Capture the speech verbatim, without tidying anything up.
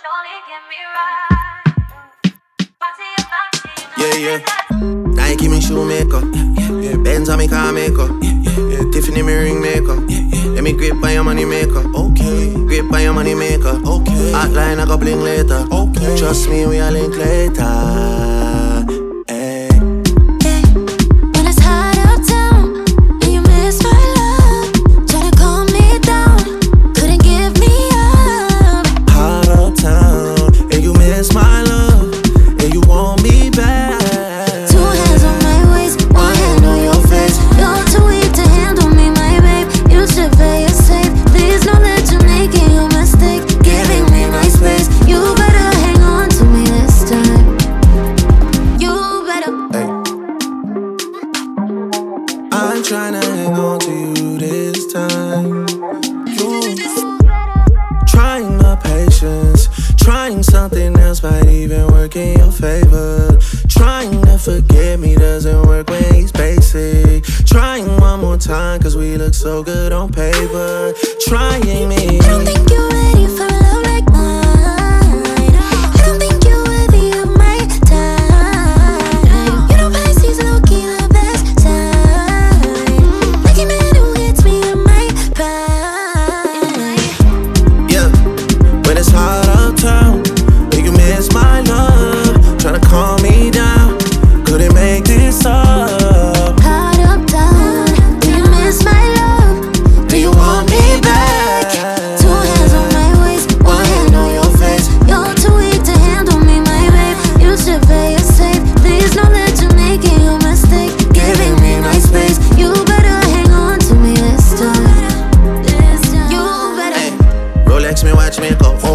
Yeah, yeah. Nike me shoemaker. Yeah, Benz on me car maker. Yeah, Tiffany me ring maker. Let me grip by your money maker. Okay. Grip by your money maker. Okay. Hotline I go bling later. Okay. Trust me, we a link later. I'm tryna hang on to you this time. You trying my patience, trying something else might even work in your favor. Trying to forget me doesn't work when he's basic. Trying one more time cause we look so good on paper. Trying me. I don't think you're ready for a love like mine. I don't think you're worthy of my time. You know Pisces low-key the best time. Like a man who hits me in my prime. Yeah, when it's hot uptown, will you miss my love? Tryna calm me down, couldn't make this up. Hot uptown, do you miss my love? Do you want me back? Two hands on my waist, one hand on your face. You're too weak to handle me, my babe. You should play it safe. Please know that you're making a mistake, giving me my space. You better hang on to me this time. You better. Hey, Rolex me watch me go.